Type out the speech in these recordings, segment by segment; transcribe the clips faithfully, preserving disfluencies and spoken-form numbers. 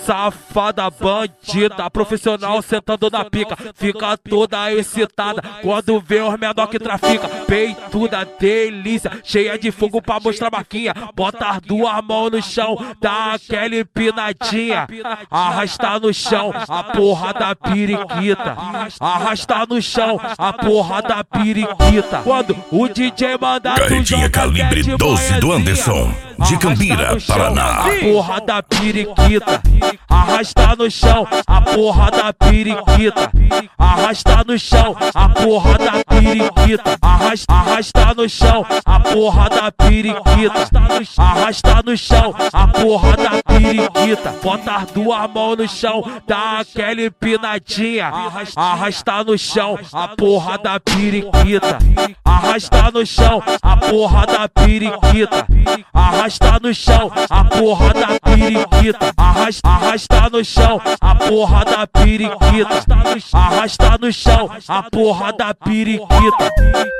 Safada bandida, profissional sentando na pica, fica toda excitada quando vê os menor que trafica. Peituda delícia, cheia de fogo pra mostrar marquinha. Bota as duas mãos no chão, dá aquela empinadinha. Arrasta no chão a porra da periquita. Arrasta no chão a porra da periquita. Quando o D J manda tu Carretinha joga calibre de doze do Anderson, de Cambira, Paraná. A porra da periquita. Arrasta no chão a porra da periquita. Arrasta no chão a porra da periquita. Arrasta, arrasta no chão a porra da periquita. Arrasta no chão a porra da periquita. Bota as duas mãos no chão, dá aquela empinadinha. Arrasta no chão a porra da periquita. Arrasta no chão a porra da periquita. Arrasta no chão a porra da periquita. Arrasta, arrasta no chão a porra da periquita. Arrasta no chão a porra da periquita.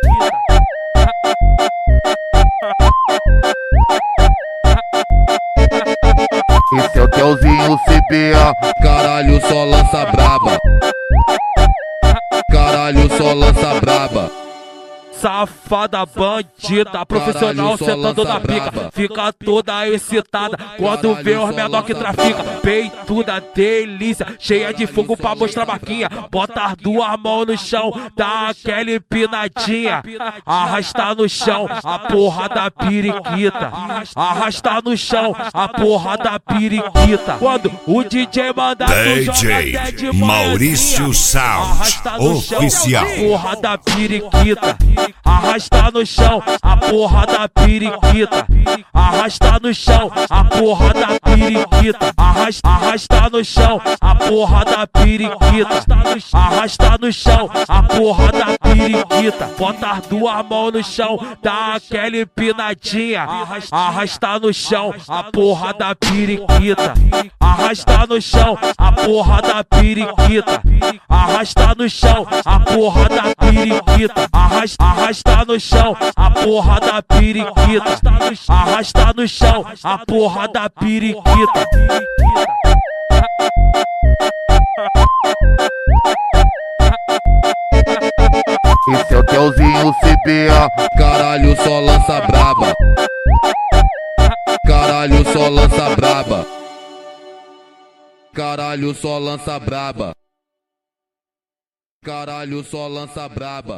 Esse é o Telzinho C B A, caralho, só lança braba. Caralho, só lança braba. Safada bandida, profissional sentando na pica, fica toda excitada quando vê os menor que trafica. Peituda delícia, cheia de fogo pra mostrar marquinha. Bota as duas mãos no chão, dá aquela empinadinha. Arrasta no chão a porra da periquita. Arrasta no chão a porra da periquita. Quando o D J manda tu joga até de Maurício Sound Oficial. A porra da periquita. Arrasta no chão a porra da periquita. Arrasta no chão a porra da periquita. Arrasta, arrasta no chão a porra da periquita. Arrasta no chão a porra da periquita. Bota as duas mãos no chão, dá aquela empinadinha. Arrasta no chão a porra da periquita. Arrasta no chão a porra da periquita. Arrasta no chão a porra da periquita. Arrasta, arrasta no chão a porra da periquita. Arrasta no chão a porra da periquita. Esse é o Telzinho C B A, caralho, só lança braba. Caralho, só lança braba. Caralho, só lança braba. Caralho, só lança braba.